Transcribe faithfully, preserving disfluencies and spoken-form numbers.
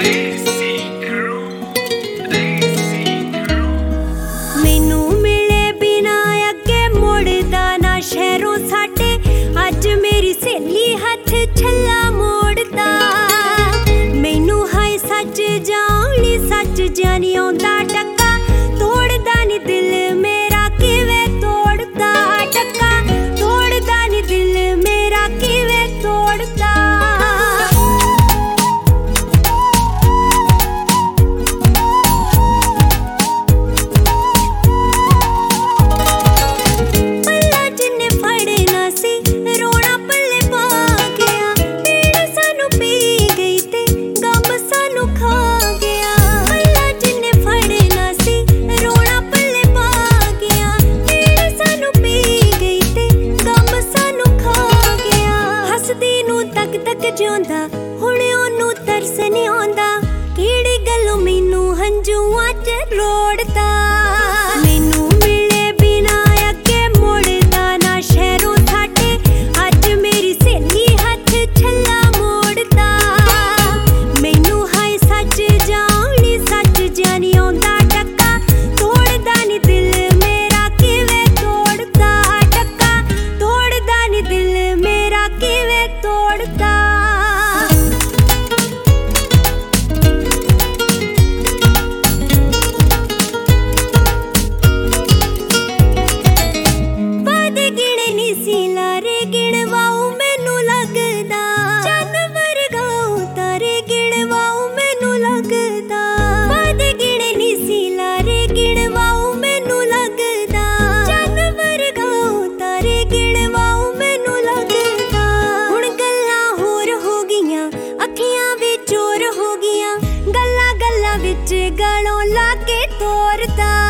जानी आउंदा टक्का तोड़दा नी दिल मेरा किवें तोड़दा टक्का तोड़दा नी दिल मेरा किवें तोड़दा। पल्ला जिन्ने फड़ना सी रोना पल्ले पा गया पीड़ सानू पी गई ते गम सानू खा गया। ਜਿਉਂਦਾ ਹੁਣ ਉਹਨੂੰ ਤਰਸ ਨਹੀਂ ਆਉਂਦਾ ਕਿਹੜੀ ਗੱਲੋਂ ਮੈਨੂੰ ਹੰਝੂਆਂ 'ਚ ਰੋੜਦਾ। ਮੈਨੂੰ ਮਿਲੇ ਬਿਨਾ ਅੱਗੇ ਮੁੜਦਾ ਨਾ ਸ਼ਹਿਰੋਂ ਸਾਡੇ ਅੱਜ ਮੇਰੀ ਸਹੇਲੀ ਹੱਥ ਛੱਲਾ ਮੋੜਦਾ। ਮੈਨੂੰ ਹਾਏ ਸੱਚ ਜਾਣੀ ਸੱਚ ਜਾਣੀ ਆਉਂਦਾ ਟੱਕਾ ਤੋੜਦਾ ਨੀ ਦਿਲ ਮੇਰਾ ਕਿਵੇਂ ਤੋੜਦਾ ਟੱਕਾ ਤੋੜਦਾ ਨੀ ਦਿਲ ਮੇਰਾ ਕਿਵੇਂ ਤੋੜਦਾ। गलों ला के तोड़दा।